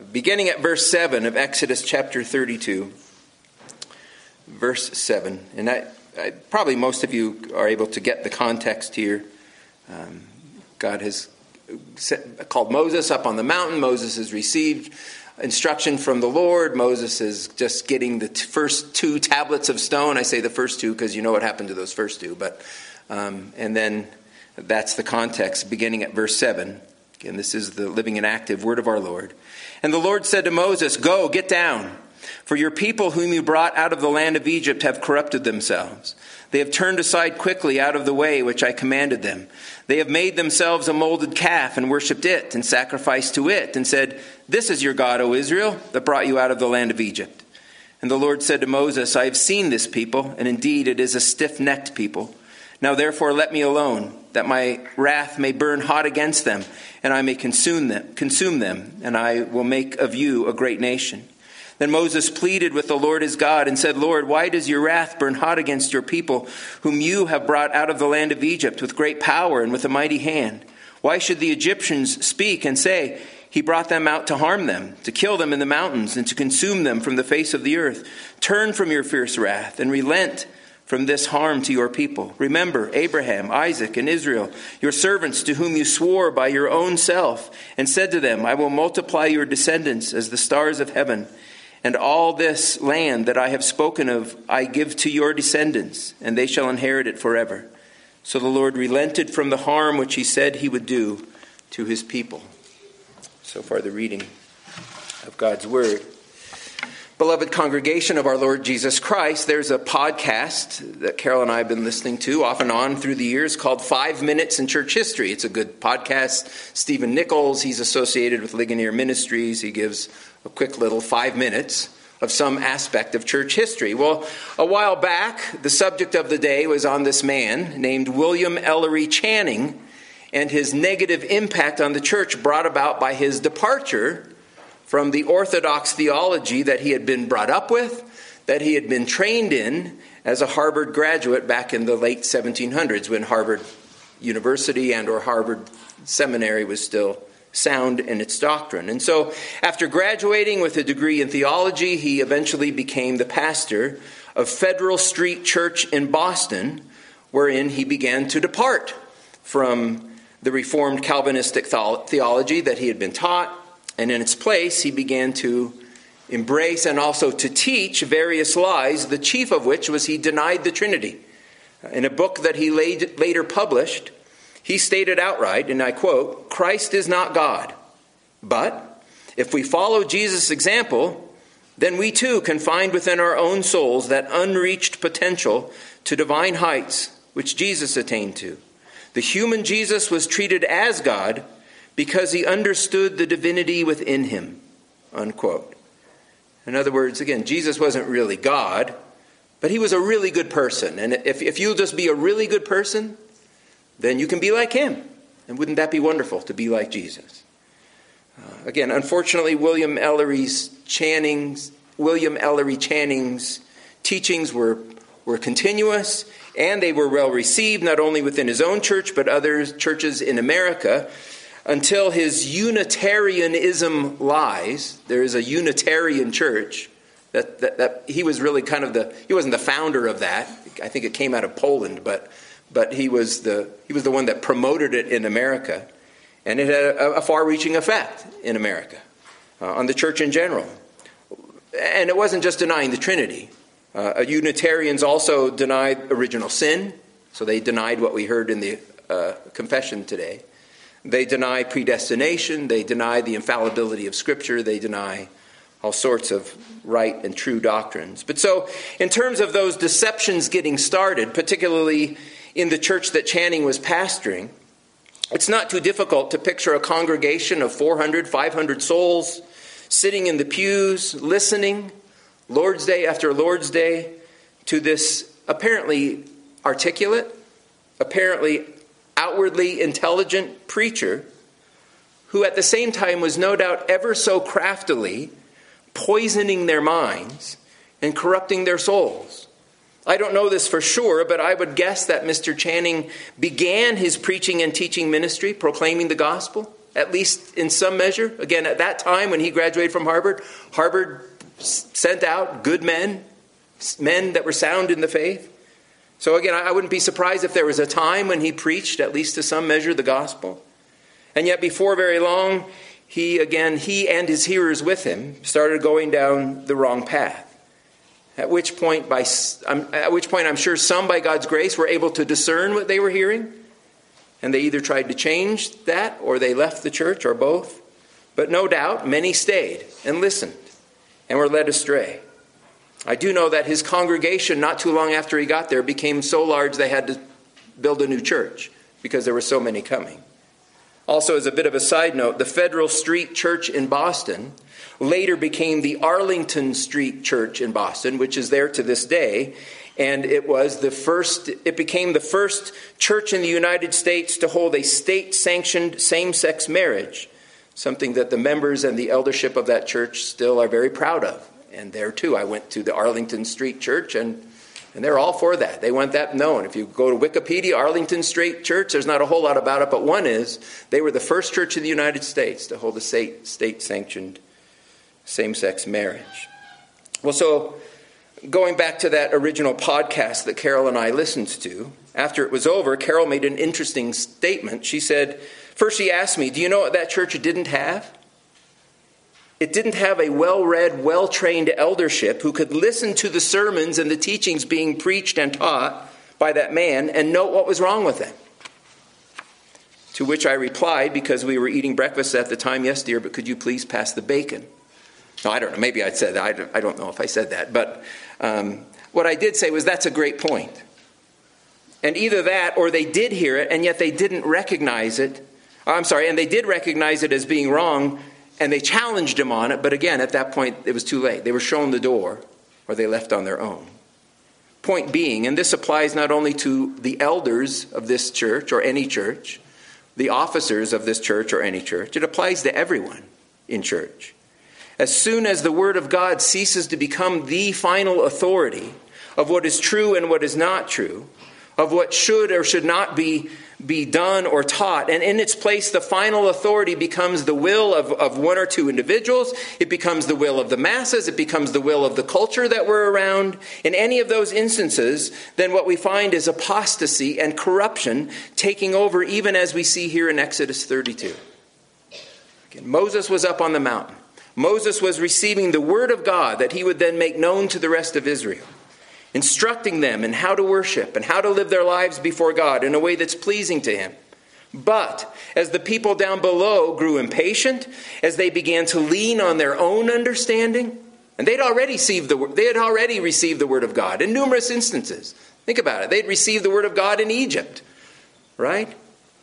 beginning at verse 7 of Exodus chapter 32. Verse 7. And probably most of you are able to get the context here. God has called Moses up on the mountain. Moses has received instruction from the Lord. Moses is just getting the first 2 tablets of stone. I say the first 2 because you know what happened to those first 2. But and then that's the context, beginning at verse 7. Again, this is the living and active word of our Lord. And the Lord said to Moses, "Go, get down, for your people whom you brought out of the land of Egypt have corrupted themselves. They have turned aside quickly out of the way which I commanded them. They have made themselves a molded calf and worshipped it and sacrificed to it and said, 'This is your God, O Israel, that brought you out of the land of Egypt.' And the Lord said to Moses, 'I have seen this people, and indeed it is a stiff-necked people. Now therefore let me alone, that my wrath may burn hot against them, and I may consume them, and I will make of you a great nation.' Then Moses pleaded with the Lord his God and said, 'Lord, why does your wrath burn hot against your people, whom you have brought out of the land of Egypt with great power and with a mighty hand? Why should the Egyptians speak and say, he brought them out to harm them, to kill them in the mountains, and to consume them from the face of the earth? Turn from your fierce wrath and relent from this harm to your people. Remember Abraham, Isaac, and Israel, your servants, to whom you swore by your own self, and said to them, I will multiply your descendants as the stars of heaven. And all this land that I have spoken of, I give to your descendants, and they shall inherit it forever.' So the Lord relented from the harm which he said he would do to his people." So far the reading of God's word. Beloved congregation of our Lord Jesus Christ, there's a podcast that Carol and I have been listening to off and on through the years called 5 Minutes in Church History. It's a good podcast. Stephen Nichols, he's associated with Ligonier Ministries. He gives a quick little 5 minutes of some aspect of church history. Well, a while back, the subject of the day was on this man named William Ellery Channing and his negative impact on the church brought about by his departure from the orthodox theology that he had been brought up with, that he had been trained in as a Harvard graduate back in the late 1700s when Harvard University and or Harvard Seminary was still sound in its doctrine. And so after graduating with a degree in theology, he eventually became the pastor of Federal Street Church in Boston, wherein he began to depart from the Reformed Calvinistic theology that he had been taught. And in its place, he began to embrace and also to teach various lies, the chief of which was he denied the Trinity. In a book that he later published, he stated outright, and I quote, "Christ is not God, but if we follow Jesus' example, then we too can find within our own souls that unreached potential to divine heights which Jesus attained to. The human Jesus was treated as God because he understood the divinity within him," unquote. In other words, again, Jesus wasn't really God, but he was a really good person. And if you'll just be a really good person, then you can be like him. And wouldn't that be wonderful to be like Jesus? Again, unfortunately, William Ellery Channing's teachings were continuous, and they were well received, not only within his own church, but other churches in America, until his Unitarianism lies. There is a Unitarian church that he was really kind of he wasn't the founder of that. I think it came out of Poland, but he was the one that promoted it in America, and it had a far-reaching effect in America on the church in general. And it wasn't just denying the Trinity. Unitarians also denied original sin, so they denied what we heard in the confession today. They deny predestination. They deny the infallibility of Scripture. They deny all sorts of right and true doctrines. But so, in terms of those deceptions getting started, particularly in the church that Channing was pastoring, it's not too difficult to picture a congregation of 400, 500 souls sitting in the pews, listening, Lord's Day after Lord's Day, to this apparently articulate, apparently outwardly intelligent preacher who at the same time was no doubt ever so craftily poisoning their minds and corrupting their souls. I don't know this for sure, but I would guess that Mr. Channing began his preaching and teaching ministry proclaiming the gospel. at least in some measure. Again, at that time when he graduated from Harvard, Harvard sent out good men that were sound in the faith. So again, I wouldn't be surprised if there was a time when he preached, at least to some measure, the gospel. And yet before very long, he and his hearers with him started going down the wrong path. At which point I'm sure some, by God's grace, were able to discern what they were hearing. And they either tried to change that, or they left the church, or both. But no doubt, many stayed and listened and were led astray. I do know that his congregation, not too long after he got there, became so large they had to build a new church because there were so many coming. Also, as a bit of a side note, the Federal Street Church in Boston later became the Arlington Street Church in Boston, which is there to this day. And it became the first church in the United States to hold a state-sanctioned same-sex marriage, something that the members and the eldership of that church still are very proud of. And there too, I went to the Arlington Street Church, and they're all for that. They want that known. If you go to Wikipedia, Arlington Street Church, there's not a whole lot about it, but one is, they were the first church in the United States to hold a state-sanctioned same-sex marriage. Well, so going back to that original podcast that Carol and I listened to, after it was over, Carol made an interesting statement. She said, first she asked me, do you know what that church didn't have? It didn't have a well-read, well-trained eldership who could listen to the sermons and the teachings being preached and taught by that man and note what was wrong with them. To which I replied, because we were eating breakfast at the time, yes, dear, but could you please pass the bacon? No, I don't know. Maybe I said that. I don't know if I said that. But what I did say was that's a great point. And either that or they did hear it, and yet they didn't recognize it. And they did recognize it as being wrong, and they challenged him on it, but again, at that point, it was too late. They were shown the door, or they left on their own. Point being, and this applies not only to the elders of this church, or any church, the officers of this church, or any church, it applies to everyone in church. As soon as the Word of God ceases to become the final authority of what is true and what is not true, of what should or should not be done or taught. And in its place, the final authority becomes the will of one or two individuals. It becomes the will of the masses. It becomes the will of the culture that we're around. In any of those instances, then what we find is apostasy and corruption taking over, even as we see here in Exodus 32. Again, Moses was up on the mountain. Moses was receiving the word of God that he would then make known to the rest of Israel, instructing them in how to worship and how to live their lives before God in a way that's pleasing to him. But as the people down below grew impatient, as they began to lean on their own understanding, and they had already received the word of God in numerous instances. Think about it. They'd received the word of God in Egypt, right?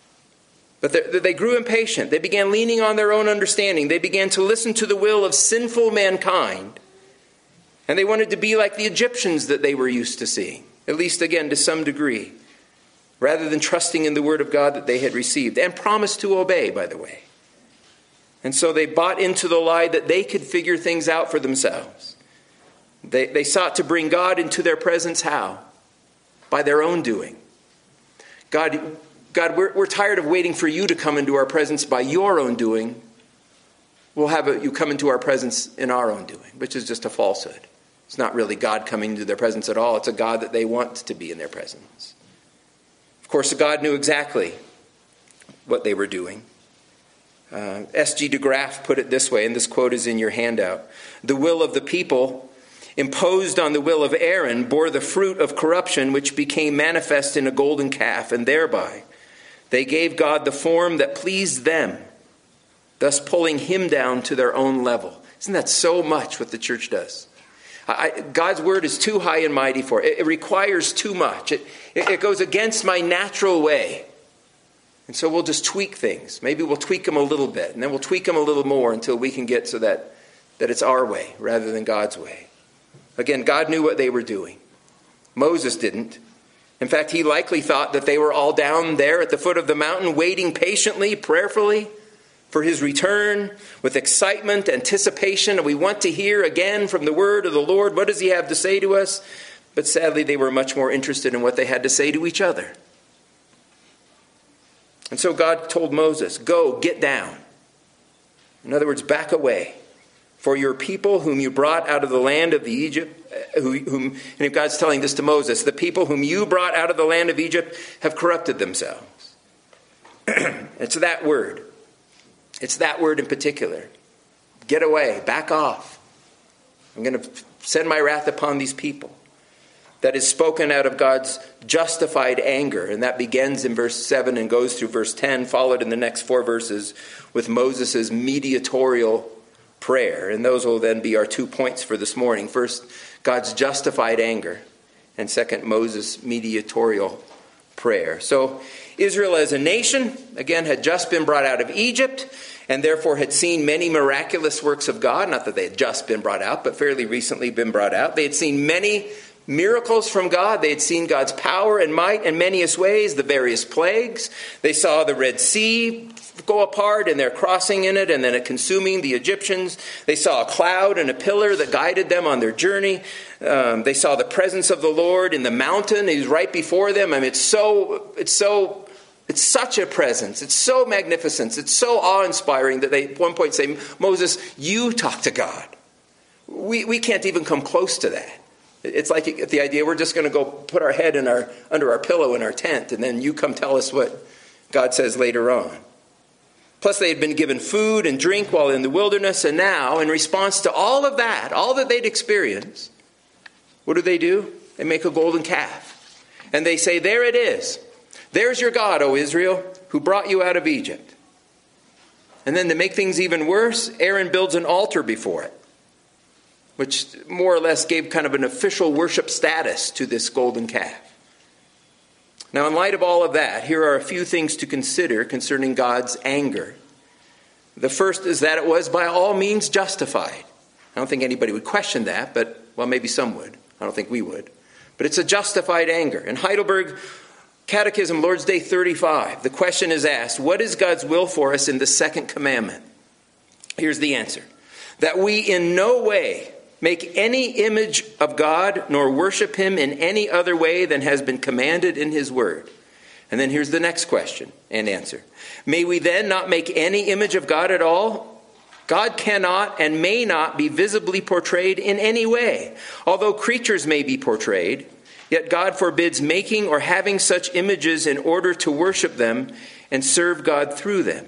But they grew impatient. They began leaning on their own understanding. They began to listen to the will of sinful mankind. And they wanted to be like the Egyptians that they were used to seeing, at least again to some degree, rather than trusting in the word of God that they had received and promised to obey, by the way. And so they bought into the lie that they could figure things out for themselves. They sought to bring God into their presence how? By their own doing. God, we're tired of waiting for you to come into our presence by your own doing. We'll have you come into our presence in our own doing, which is just a falsehood. It's not really God coming into their presence at all. It's a God that they want to be in their presence. Of course, God knew exactly what they were doing. S.G. de Graaf put it this way, and this quote is in your handout. The will of the people, imposed on the will of Aaron, bore the fruit of corruption, which became manifest in a golden calf, and thereby they gave God the form that pleased them, thus pulling him down to their own level. Isn't that so much what the church does? God's word is too high and mighty for it. It requires too much. It goes against my natural way. And so we'll just tweak things. Maybe we'll tweak them a little bit, and then we'll tweak them a little more until we can get so that it's our way rather than God's way. Again, God knew what they were doing. Moses didn't. In fact, he likely thought that they were all down there at the foot of the mountain, waiting patiently, prayerfully, for his return with excitement, anticipation, and we want to hear again from the word of the Lord. What does he have to say to us? But sadly, they were much more interested in what they had to say to each other. And so God told Moses, go, get down. In other words, back away. For your people whom you brought out of the land of Egypt, and if God's telling this to Moses, the people whom you brought out of the land of Egypt have corrupted themselves. It's that word. It's that word in particular. Get away, back off. I'm going to send my wrath upon these people. That is spoken out of God's justified anger. And that begins in verse 7 and goes through verse 10, followed in the next 4 verses with Moses' mediatorial prayer. And those will then be our 2 points for this morning. First, God's justified anger. And second, Moses' mediatorial prayer. So Israel as a nation, again, had just been brought out of Egypt and therefore had seen many miraculous works of God. Not that they had just been brought out, but fairly recently been brought out. They had seen many miracles from God. They had seen God's power and might in many ways, the various plagues. They saw the Red Sea go apart and they're crossing in it and then it consuming the Egyptians. They saw a cloud and a pillar that guided them on their journey. They saw the presence of the Lord in the mountain. He was right before them. I mean, it's such a presence. It's so magnificent. It's so awe-inspiring that they at one point say, Moses, you talk to God. We can't even come close to that. It's like the idea we're just going to go put our head under our pillow in our tent, and then you come tell us what God says later on. Plus, they had been given food and drink while in the wilderness, and now, in response to all of that, all that they'd experienced, what do? They make a golden calf. And they say, there it is. There's your God, O Israel, who brought you out of Egypt. And then to make things even worse, Aaron builds an altar before it, which more or less gave kind of an official worship status to this golden calf. Now, in light of all of that, here are a few things to consider concerning God's anger. The first is that it was by all means justified. I don't think anybody would question that, but, well, maybe some would. I don't think we would. But it's a justified anger. In Heidelberg Catechism, Lord's Day 35, the question is asked, what is God's will for us in the second commandment? Here's the answer. That we in no way make any image of God, nor worship him in any other way than has been commanded in his word. And then here's the next question and answer. May we then not make any image of God at all? God cannot and may not be visibly portrayed in any way. Although creatures may be portrayed, yet God forbids making or having such images in order to worship them and serve God through them.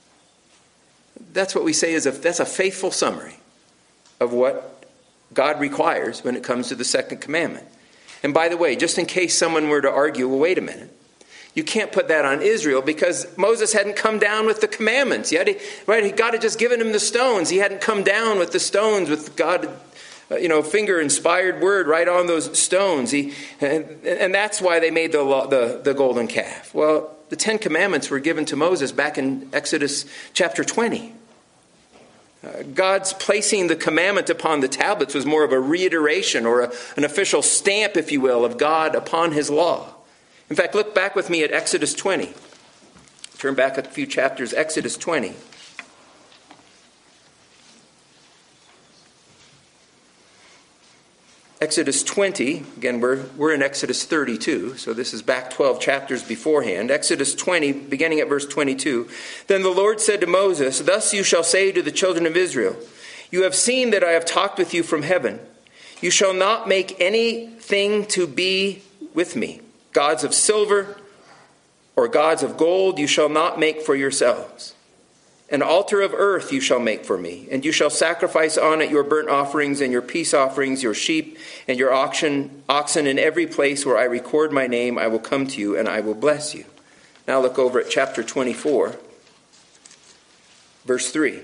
That's what we say that's a faithful summary of what God requires when it comes to the second commandment. And by the way, just in case someone were to argue, well, wait a minute. You can't put that on Israel because Moses hadn't come down with the commandments yet. God had just given him the stones. He hadn't come down with the stones with God, finger-inspired word right on those stones. And that's why they made the golden calf. Well, the 10 Commandments were given to Moses back in Exodus chapter 20. God's placing the commandment upon the tablets was more of a reiteration or an official stamp, if you will, of God upon his law. In fact, look back with me at Exodus 20. Turn back a few chapters, Exodus 20. Exodus 20, again, we're in Exodus 32, so this is back 12 chapters beforehand. Exodus 20, beginning at verse 22. Then the Lord said to Moses, thus you shall say to the children of Israel, you have seen that I have talked with you from heaven. You shall not make anything to be with me. Gods of silver or gods of gold you shall not make for yourselves. An altar of earth you shall make for me, and you shall sacrifice on it your burnt offerings and your peace offerings, your sheep and your oxen in every place where I record my name. I will come to you and I will bless you. Now look over at chapter 24, verse 3.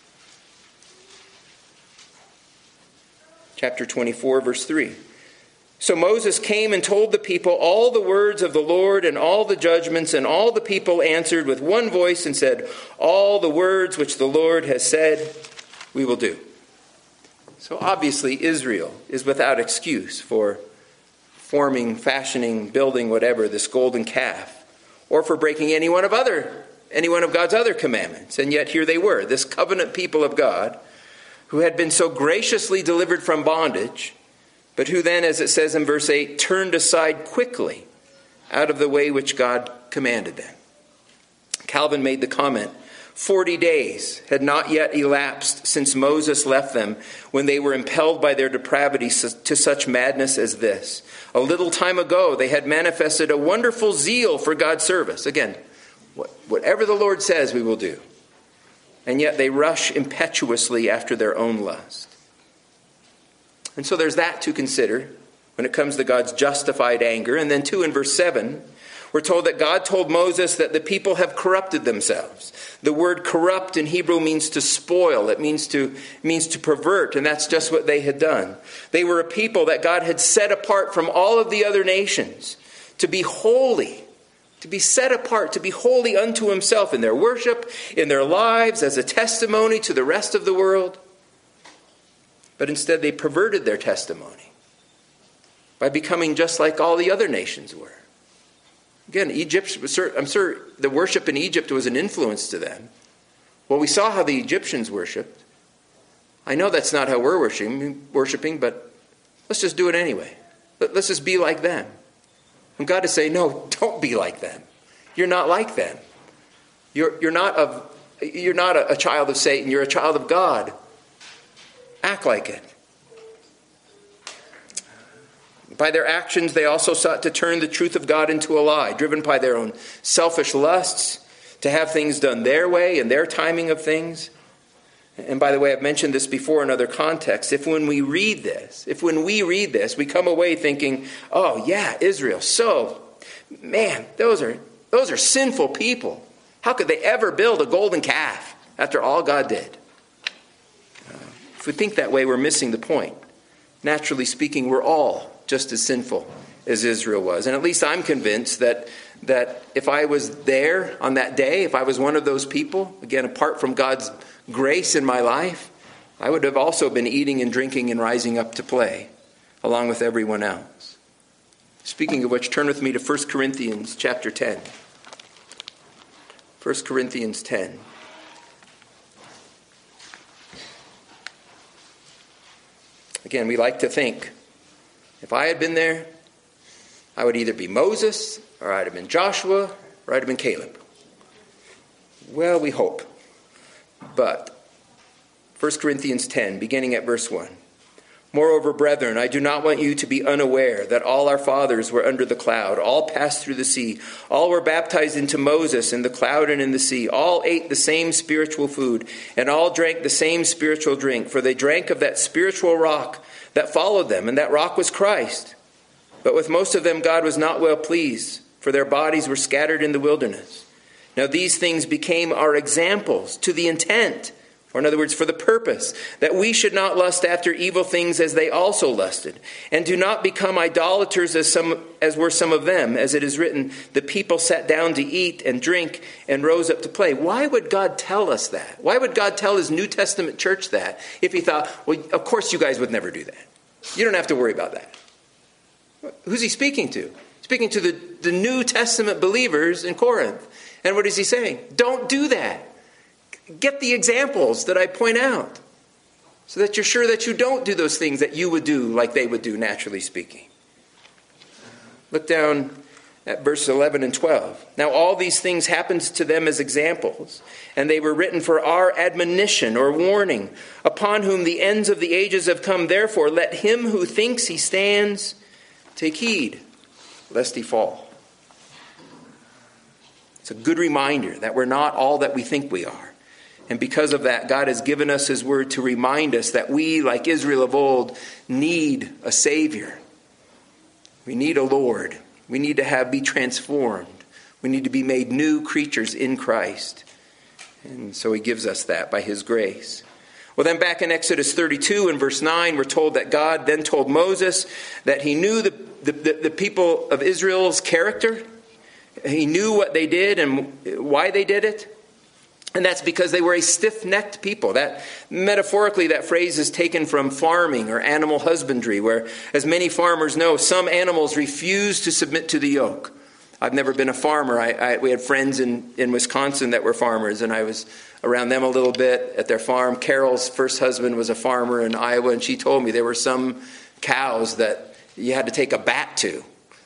Chapter 24, verse 3. So Moses came and told the people all the words of the Lord and all the judgments, and all the people answered with one voice and said, all the words which the Lord has said, we will do. So obviously Israel is without excuse for forming, fashioning, building, whatever, this golden calf, or for breaking any one of God's other commandments. And yet here they were, this covenant people of God, who had been so graciously delivered from bondage, but who then, as it says in verse 8, turned aside quickly out of the way which God commanded them. Calvin made the comment, 40 days had not yet elapsed since Moses left them when they were impelled by their depravity to such madness as this. A little time ago they had manifested a wonderful zeal for God's service. Again, whatever the Lord says we will do. And yet they rush impetuously after their own lust. And so there's that to consider when it comes to God's justified anger. And then too, in verse 7, we're told that God told Moses that the people have corrupted themselves. The word corrupt in Hebrew means to spoil. It means to pervert, and that's just what they had done. They were a people that God had set apart from all of the other nations to be holy, to be set apart, to be holy unto himself in their worship, in their lives, as a testimony to the rest of the world. But instead they perverted their testimony by becoming just like all the other nations were. Again, I'm sure the worship in Egypt was an influence to them. Well, we saw how the Egyptians worshipped. I know that's not how we're worshiping, but let's just do it anyway. Let's just be like them. And God is saying, no, don't be like them. You're not like them. You're not a child of Satan. You're a child of God. Act like it. By their actions, they also sought to turn the truth of God into a lie, driven by their own selfish lusts, to have things done their way and their timing of things. And by the way, I've mentioned this before in other contexts. If when we read this, we come away thinking, oh yeah, Israel, so, man, those are sinful people. How could they ever build a golden calf after all God did? If we think that way, we're missing the point. Naturally speaking, we're all just as sinful as Israel was. And at least I'm convinced that if I was there on that day, if I was one of those people, again, apart from God's grace in my life, I would have also been eating and drinking and rising up to play, along with everyone else. Speaking of which, turn with me to 1 Corinthians chapter 10. 1 Corinthians 10. Again, we like to think, if I had been there, I would either be Moses, or I'd have been Joshua, or I'd have been Caleb. Well, we hope. But 1 Corinthians 10, beginning at verse 1. Moreover, brethren, I do not want you to be unaware that all our fathers were under the cloud, all passed through the sea, all were baptized into Moses in the cloud and in the sea, all ate the same spiritual food, and all drank the same spiritual drink, for they drank of that spiritual rock that followed them, and that rock was Christ. But with most of them God was not well pleased, for their bodies were scattered in the wilderness. Now these things became our examples to the intent, or in other words, for the purpose, that we should not lust after evil things as they also lusted, and do not become idolaters as were some of them, as it is written, the people sat down to eat and drink and rose up to play. Why would God tell us that? Why would God tell his New Testament church that if he thought, well, of course you guys would never do that. You don't have to worry about that. Who's he speaking to? Speaking to the New Testament believers in Corinth. And what is he saying? Don't do that. Get the examples that I point out so that you're sure that you don't do those things that you would do like they would do, naturally speaking. Look down at verse 11 and 12. Now all these things happened to them as examples, and they were written for our admonition or warning, upon whom the ends of the ages have come. Therefore, let him who thinks he stands take heed, lest he fall. It's a good reminder that we're not all that we think we are. And because of that, God has given us his word to remind us that we, like Israel of old, need a Savior. We need a Lord. We need to be transformed. We need to be made new creatures in Christ. And so he gives us that by his grace. Well, then back in Exodus 32 and verse 9, we're told that God then told Moses that he knew the people of Israel's character. He knew what they did and why they did it. And that's because they were a stiff-necked people. That metaphorically, that phrase is taken from farming or animal husbandry, where, as many farmers know, some animals refuse to submit to the yoke. I've never been a farmer. We had friends in Wisconsin that were farmers, and I was around them a little bit at their farm. Carol's first husband was a farmer in Iowa, and she told me there were some cows that you had to take a bat to.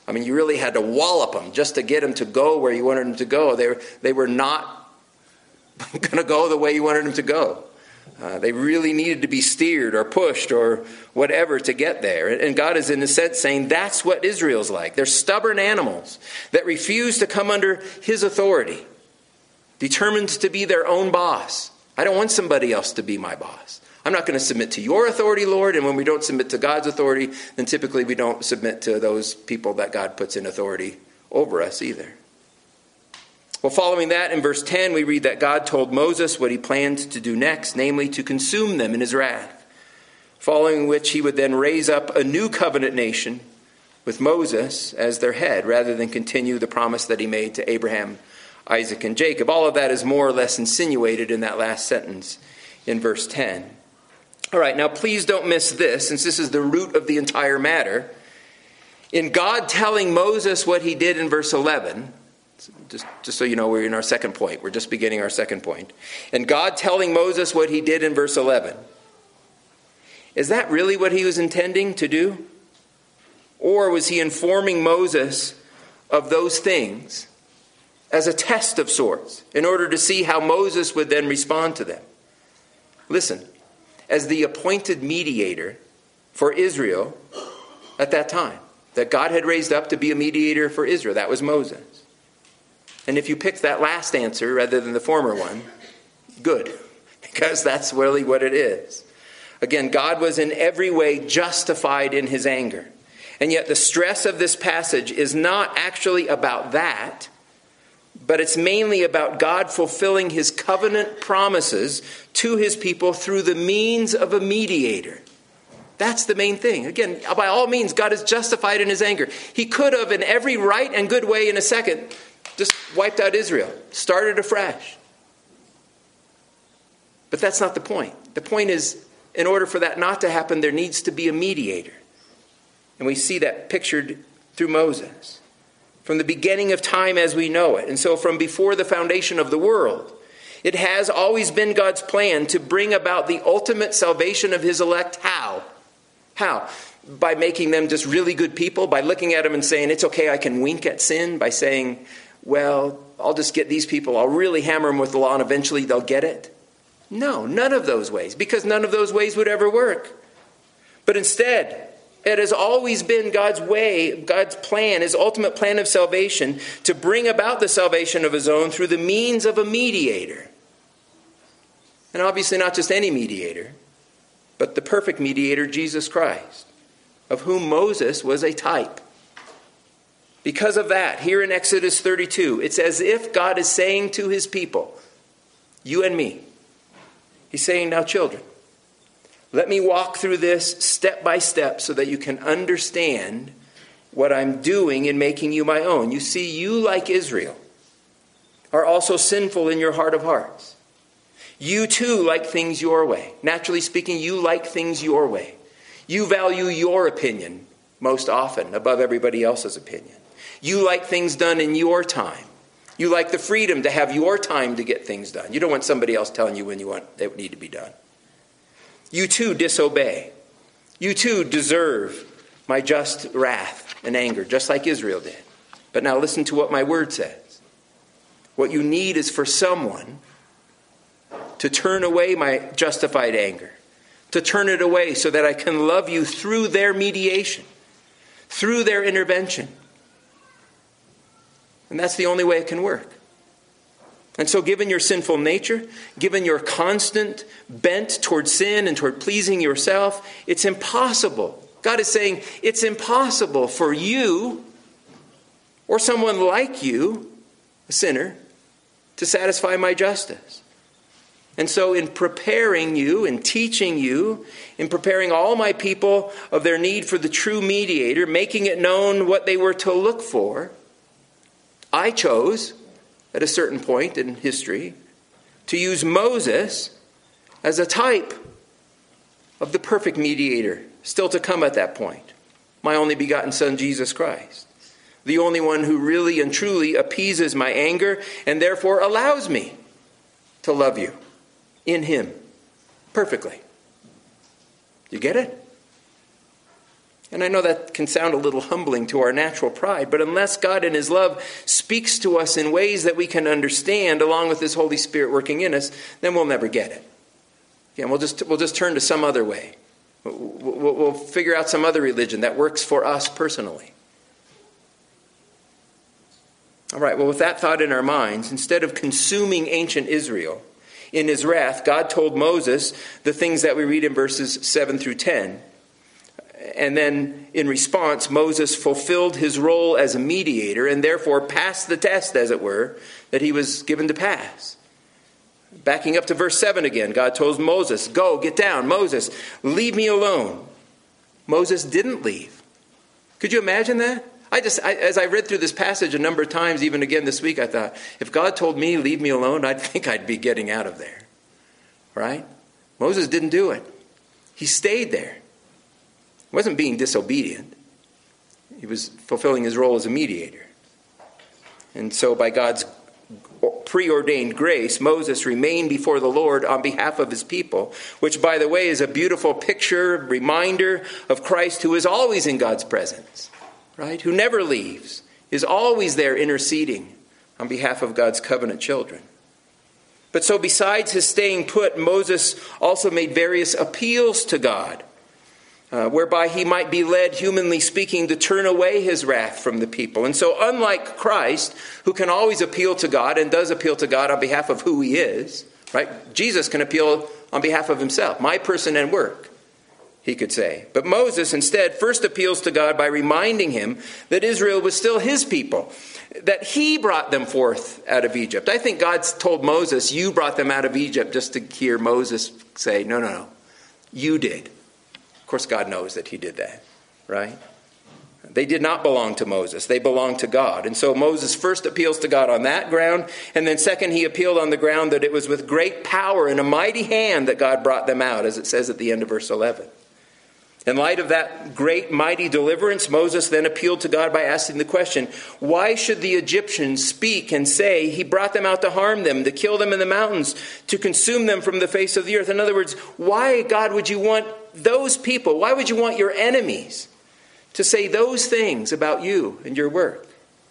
I mean, you really had to wallop them just to get them to go where you wanted them to go. They were not going to go the way you wanted them to go. They really needed to be steered or pushed or whatever to get there. And God is in a sense saying that's what Israel's like. They're stubborn animals that refuse to come under his authority, determined to be their own boss. I don't want somebody else to be my boss. I'm not going to submit to your authority, Lord. And when we don't submit to God's authority, then typically we don't submit to those people that God puts in authority over us either. Well, following that, in verse 10, we read that God told Moses what he planned to do next, namely to consume them in his wrath, following which he would then raise up a new covenant nation with Moses as their head, rather than continue the promise that he made to Abraham, Isaac, and Jacob. All of that is more or less insinuated in that last sentence in verse 10. All right, now please don't miss this, since this is the root of the entire matter. In God telling Moses what he did in verse 11, just so you know, we're in our second point. We're just beginning our second point. And God telling Moses what he did in verse 11. Is that really what he was intending to do? Or was he informing Moses of those things as a test of sorts in order to see how Moses would then respond to them? Listen, as the appointed mediator for Israel at that time, that God had raised up to be a mediator for Israel, that was Moses. And if you picked that last answer rather than the former one, good, because that's really what it is. Again, God was in every way justified in his anger. And yet the stress of this passage is not actually about that, but it's mainly about God fulfilling his covenant promises to his people through the means of a mediator. That's the main thing. Again, by all means, God is justified in his anger. He could have, in every right and good way in a second, just wiped out Israel, started afresh. But that's not the point. The point is, in order for that not to happen, there needs to be a mediator. And we see that pictured through Moses. From the beginning of time as we know it. And so from before the foundation of the world, it has always been God's plan to bring about the ultimate salvation of his elect. How? How? By making them just really good people? By looking at them and saying, it's okay, I can wink at sin? By saying, well, I'll just get these people, I'll really hammer them with the law and eventually they'll get it? No, none of those ways, because none of those ways would ever work. But instead, it has always been God's way, God's plan, his ultimate plan of salvation, to bring about the salvation of his own through the means of a mediator. And obviously not just any mediator, but the perfect mediator, Jesus Christ, of whom Moses was a type. Because of that, here in Exodus 32, it's as if God is saying to his people, you and me, he's saying, now children, let me walk through this step by step so that you can understand what I'm doing in making you my own. You see, you, like Israel, are also sinful in your heart of hearts. You too like things your way. Naturally speaking, you like things your way. You value your opinion most often above everybody else's opinion. You like things done in your time. You like the freedom to have your time to get things done. You don't want somebody else telling you when you want they need to be done. You too disobey. You too deserve my just wrath and anger, just like Israel did. But now listen to what my word says. What you need is for someone to turn away my justified anger, to turn it away so that I can love you through their mediation, through their intervention. And that's the only way it can work. And so given your sinful nature, given your constant bent toward sin and toward pleasing yourself, it's impossible. God is saying it's impossible for you or someone like you, a sinner, to satisfy my justice. And so in preparing you and teaching you, in preparing all my people of their need for the true mediator, making it known what they were to look for, I chose, at a certain point in history, to use Moses as a type of the perfect mediator, still to come at that point, my only begotten Son, Jesus Christ, the only one who really and truly appeases my anger and therefore allows me to love you in him perfectly. You get it? And I know that can sound a little humbling to our natural pride, but unless God in his love speaks to us in ways that we can understand, along with his Holy Spirit working in us, then we'll never get it. Again, we'll just turn to some other way. We'll figure out some other religion that works for us personally. All right, well, with that thought in our minds, instead of consuming ancient Israel, in his wrath, God told Moses the things that we read in verses 7 through 10. And then, in response, Moses fulfilled his role as a mediator and therefore passed the test, as it were, that he was given to pass. Backing up to verse 7 again, God told Moses, "Go, get down, Moses, leave me alone." Moses didn't leave. Could you imagine that? As I read through this passage a number of times, even again this week, I thought, if God told me, leave me alone, I'd think I'd be getting out of there. Right? Moses didn't do it. He stayed there. He wasn't being disobedient. He was fulfilling his role as a mediator. And so by God's preordained grace, Moses remained before the Lord on behalf of his people, which, by the way, is a beautiful picture, reminder of Christ, who is always in God's presence, right? Who never leaves, is always there interceding on behalf of God's covenant children. But so besides his staying put, Moses also made various appeals to God, whereby he might be led, humanly speaking, to turn away his wrath from the people. And so unlike Christ, who can always appeal to God and does appeal to God on behalf of who he is, right? Jesus can appeal on behalf of himself, my person and work, he could say. But Moses instead first appeals to God by reminding him that Israel was still his people, that he brought them forth out of Egypt. I think God's told Moses, you brought them out of Egypt, just to hear Moses say, no, you did. Of course, God knows that he did that, right? They did not belong to Moses. They belonged to God. And so Moses first appeals to God on that ground. And then second, he appealed on the ground that it was with great power and a mighty hand that God brought them out, as it says at the end of verse 11. In light of that great, mighty deliverance, Moses then appealed to God by asking the question, why should the Egyptians speak and say, he brought them out to harm them, to kill them in the mountains, to consume them from the face of the earth? In other words, why, God, would you want those people, why would you want your enemies to say those things about you and your work?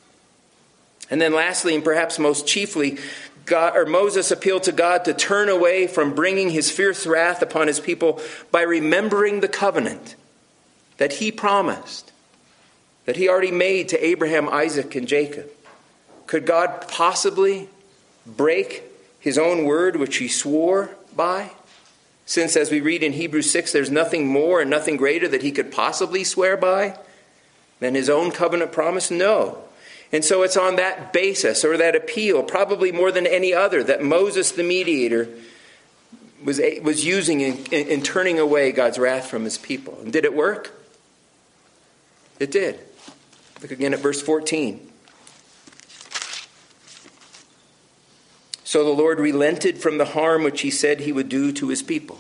And then lastly, and perhaps most chiefly, Moses appealed to God to turn away from bringing his fierce wrath upon his people by remembering the covenant that he promised, that he already made to Abraham, Isaac, and Jacob. Could God possibly break his own word which he swore by? Since, as we read in Hebrews 6, there's nothing more and nothing greater that he could possibly swear by than his own covenant promise? No. And so it's on that basis, or that appeal, probably more than any other, that Moses the mediator was using in turning away God's wrath from his people. And did it work? It did. Look again at verse 14. So the Lord relented from the harm which he said he would do to his people.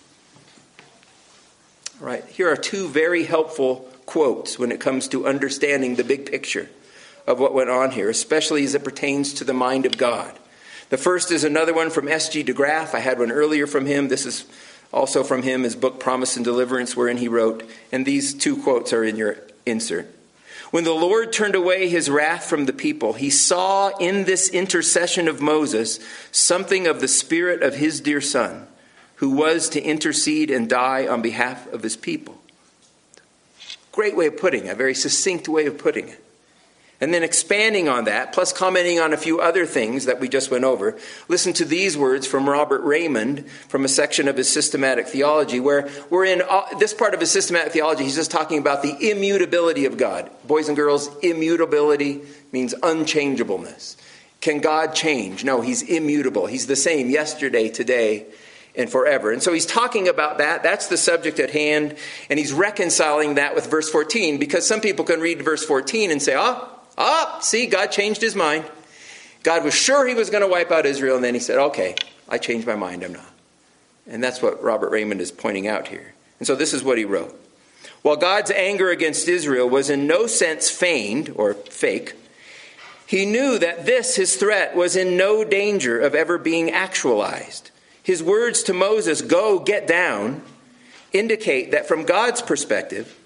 All right, here are two very helpful quotes when it comes to understanding the big picture of what went on here, especially as it pertains to the mind of God. The first is another one from S.G. de Graaf. I had one earlier from him. This is also from him, his book Promise and Deliverance, wherein he wrote, and these two quotes are in your insert. When the Lord turned away his wrath from the people, he saw in this intercession of Moses something of the spirit of his dear son, who was to intercede and die on behalf of his people. Great way of putting it, a very succinct way of putting it. And then expanding on that, plus commenting on a few other things that we just went over, listen to these words from Robert Raymond from a section of his systematic theology, where we're in this part of his systematic theology, he's just talking about the immutability of God. Boys and girls, immutability means unchangeableness. Can God change? No, he's immutable. He's the same yesterday, today, and forever. And so he's talking about that. That's the subject at hand. And he's reconciling that with verse 14, because some people can read verse 14 and say, see, God changed his mind. God was sure he was going to wipe out Israel, and then he said, okay, I changed my mind, I'm not. And that's what Robert Raymond is pointing out here. And so this is what he wrote. While God's anger against Israel was in no sense feigned or fake, he knew that this, his threat, was in no danger of ever being actualized. His words to Moses, go, get down, indicate that from God's perspective,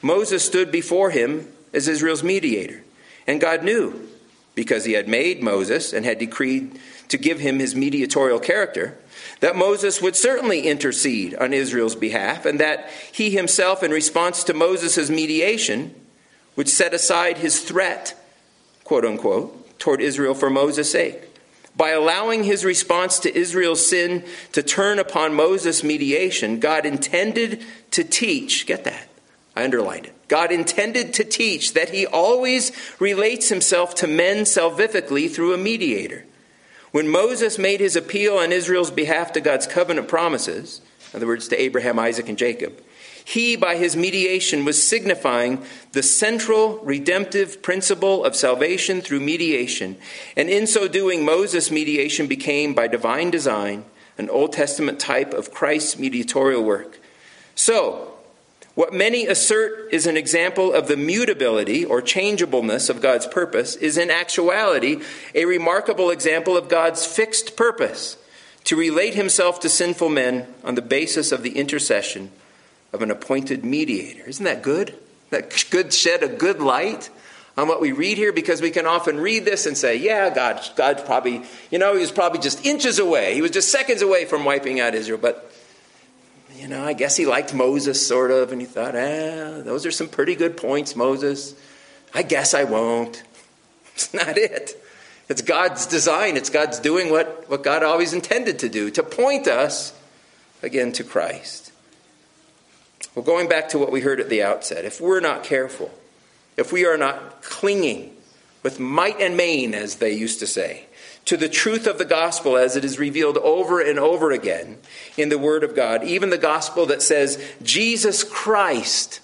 Moses stood before him as Israel's mediator. And God knew, because he had made Moses and had decreed to give him his mediatorial character, that Moses would certainly intercede on Israel's behalf, and that he himself, in response to Moses' mediation, would set aside his threat, quote unquote, toward Israel for Moses' sake. By allowing his response to Israel's sin to turn upon Moses' mediation, God intended to teach, get that, I underlined it. God intended to teach that he always relates himself to men salvifically through a mediator. When Moses made his appeal on Israel's behalf to God's covenant promises, in other words, to Abraham, Isaac, and Jacob, he, by his mediation, was signifying the central redemptive principle of salvation through mediation. And in so doing, Moses' mediation became, by divine design, an Old Testament type of Christ's mediatorial work. So, what many assert is an example of the mutability or changeableness of God's purpose is in actuality a remarkable example of God's fixed purpose to relate himself to sinful men on the basis of the intercession of an appointed mediator. Isn't that good? That could shed a good light on what we read here, because we can often read this and say, yeah, God's probably, he was probably just inches away. He was just seconds away from wiping out Israel. But, I guess he liked Moses, sort of, and he thought, those are some pretty good points, Moses. I guess I won't. It's not it. It's God's design. It's God's doing what God always intended to do, to point us, again, to Christ. Well, going back to what we heard at the outset, if we're not careful, if we are not clinging with might and main, as they used to say, to the truth of the gospel as it is revealed over and over again in the Word of God, even the gospel that says Jesus Christ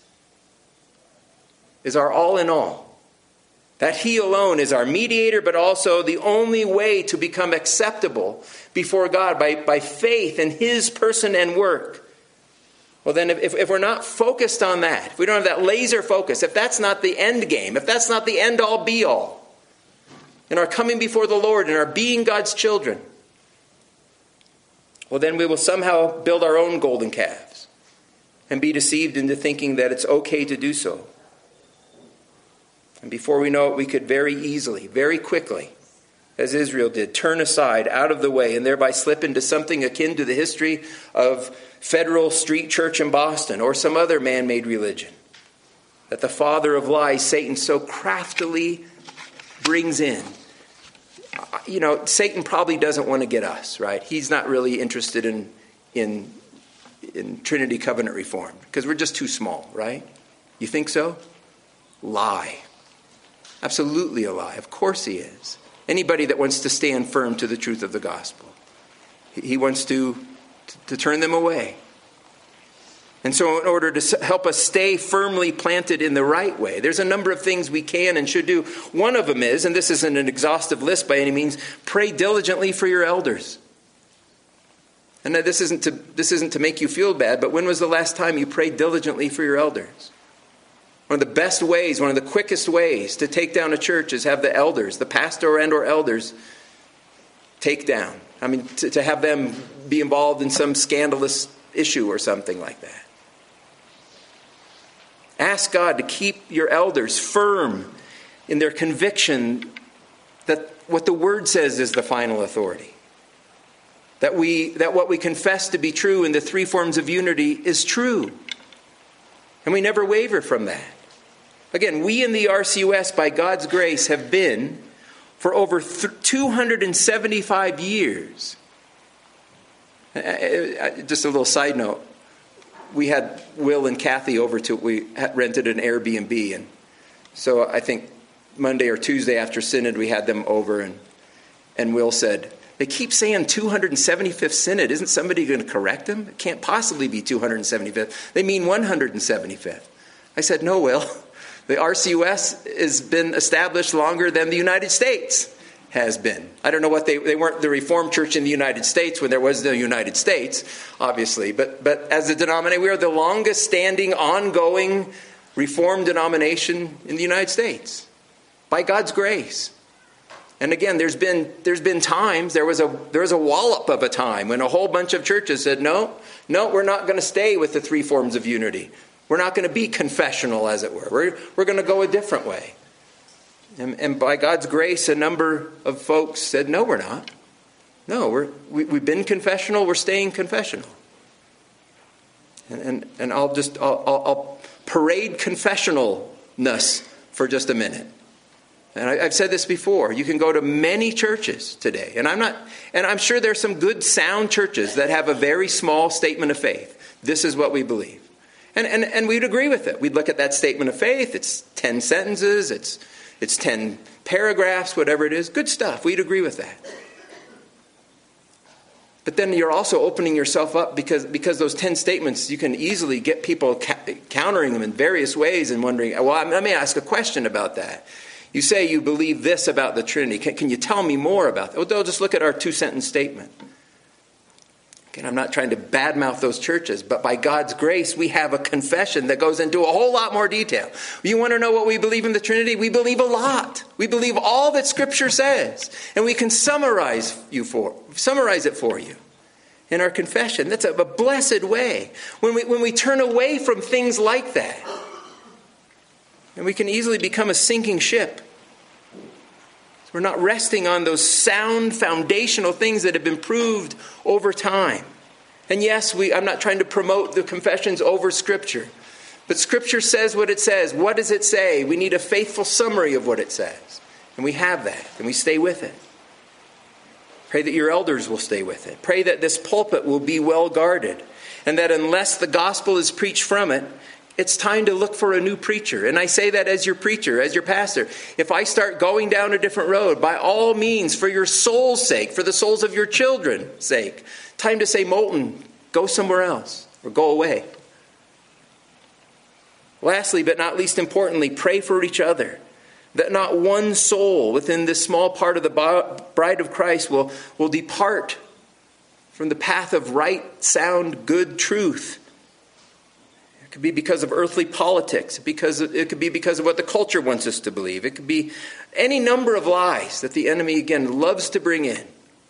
is our all in all, that he alone is our mediator, but also the only way to become acceptable before God by faith in his person and work. Well, then if we're not focused on that, if we don't have that laser focus, if that's not the end game, if that's not the end all be all in our coming before the Lord and our being God's children, well, then we will somehow build our own golden calves and be deceived into thinking that it's okay to do so. And before we know it, we could very easily, very quickly, as Israel did, turn aside out of the way and thereby slip into something akin to the history of Federal Street Church in Boston or some other man-made religion that the father of lies, Satan, so craftily brings in. Satan probably doesn't want to get us, right? He's not really interested in Trinity Covenant Reform because we're just too small, right? You think so? Lie. Absolutely a lie. Of course he is. Anybody that wants to stand firm to the truth of the gospel, he wants to turn them away. And so in order to help us stay firmly planted in the right way, there's a number of things we can and should do. One of them is, and this isn't an exhaustive list by any means, pray diligently for your elders. And this isn't to make you feel bad, but when was the last time you prayed diligently for your elders? One of the best ways, one of the quickest ways to take down a church is have the elders, the pastor and or elders, take down. To have them be involved in some scandalous issue or something like that. Ask God to keep your elders firm in their conviction that what the Word says is the final authority. That what we confess to be true in the three forms of unity is true. And we never waver from that. Again, we in the RCUS, by God's grace, have been, for over 275 years. Just a little side note. We had Will and Kathy over we rented an Airbnb. And so I think Monday or Tuesday after Synod, we had them over. And Will said, they keep saying 275th Synod. Isn't somebody going to correct them? It can't possibly be 275th. They mean 175th. I said, no, Will. The RCUS has been established longer than the United States has been. I don't know what they weren't the Reformed Church in the United States when there was no United States, obviously. But as a denomination, we are the longest standing, ongoing Reformed denomination in the United States. By God's grace. And again, there's been times, there was a wallop of a time when a whole bunch of churches said, no, we're not going to stay with the three forms of unity. We're not going to be confessional, as it were. We're going to go a different way. And by God's grace, a number of folks said, no, we're not. No, we've been confessional. We're staying confessional. And I'll parade confessionalness for just a minute. And I've said this before. You can go to many churches today, and I'm sure there's some good, sound churches that have a very small statement of faith. This is what we believe, and we'd agree with it. We'd look at that statement of faith. It's 10 sentences. It's 10 paragraphs. Whatever it is, good stuff. We'd agree with that. But then you're also opening yourself up because those 10 statements, you can easily get people countering them in various ways and wondering, well, let me ask a question about that. You say you believe this about the Trinity. Can you tell me more about that? Well, they'll just look at our 2-sentence statement. Again, I'm not trying to badmouth those churches, but by God's grace, we have a confession that goes into a whole lot more detail. You want to know what we believe in the Trinity? We believe a lot. We believe all that Scripture says, and we can summarize it for you in our confession. That's a blessed way. When we turn away from things like that, and we can easily become a sinking ship. We're not resting on those sound foundational things that have been proved over time. And yes, I'm not trying to promote the confessions over Scripture. But Scripture says what it says. What does it say? We need a faithful summary of what it says. And we have that. And we stay with it. Pray that your elders will stay with it. Pray that this pulpit will be well guarded. And that unless the gospel is preached from it, it's time to look for a new preacher. And I say that as your preacher, as your pastor. If I start going down a different road, by all means, for your soul's sake, for the souls of your children's sake, time to say, Moulton, go somewhere else or go away. Lastly, but not least importantly, pray for each other. That not one soul within this small part of the bride of Christ will depart from the path of right, sound, good truth. It could be because of earthly politics. It could be because of what the culture wants us to believe. It could be any number of lies that the enemy, again, loves to bring in.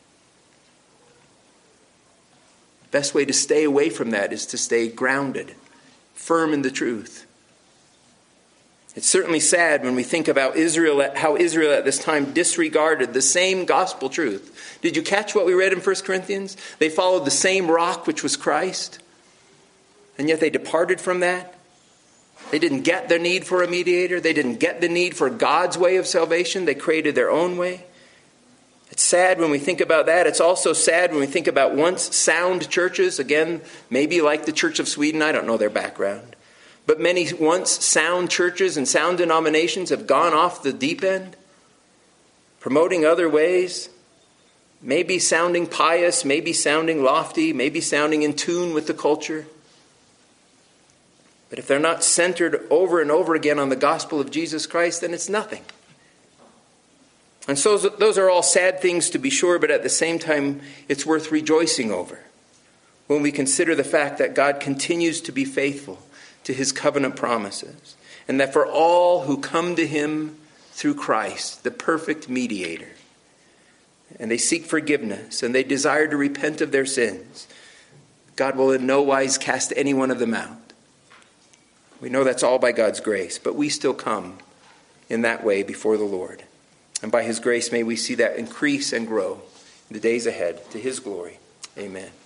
Best way to stay away from that is to stay grounded, firm in the truth. It's certainly sad when we think about how Israel at this time disregarded the same gospel truth. Did you catch what we read in 1 Corinthians? They followed the same rock, which was Christ. And yet they departed from that. They didn't get their need for a mediator. They didn't get the need for God's way of salvation. They created their own way. It's sad when we think about that. It's also sad when we think about once sound churches. Again, maybe like the Church of Sweden. I don't know their background. But many once sound churches and sound denominations have gone off the deep end, promoting other ways. Maybe sounding pious, maybe sounding lofty, maybe sounding in tune with the culture. But if they're not centered over and over again on the gospel of Jesus Christ, then it's nothing. And so those are all sad things to be sure, but at the same time, it's worth rejoicing over when we consider the fact that God continues to be faithful to his covenant promises, and that for all who come to him through Christ, the perfect mediator, and they seek forgiveness, and they desire to repent of their sins, God will in no wise cast any one of them out. We know that's all by God's grace, but we still come in that way before the Lord. And by his grace, may we see that increase and grow in the days ahead to his glory. Amen.